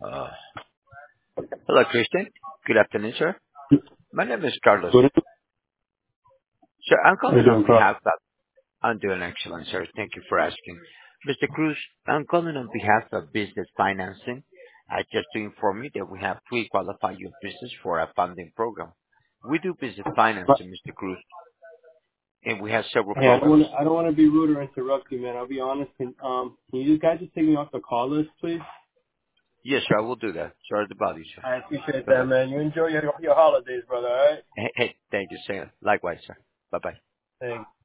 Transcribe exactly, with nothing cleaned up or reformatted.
Uh, Hello, Christian. Good afternoon, sir. My name is Carlos. Good. Sir, I'm How you calling on doing, Carl? behalf of... I'm doing excellent, sir. Thank you for asking. Mister Cruz, I'm calling on behalf of Business Financing. Uh, Just to inform you that we have pre-qualified your business for a funding program. We do business financing, Mister Cruz, and we have several Hey, I don't programs. want to. I don't want to be rude or interrupt you, man. I'll be honest. Can um, can you guys just take me off the call list, please? Yes, sir, I will do that. Sorry to bother you, sir. I appreciate that, Bye-bye. man. You enjoy your your holidays, brother. All right. Hey, hey, thank you, sir. Likewise, sir. Bye-bye. Thanks.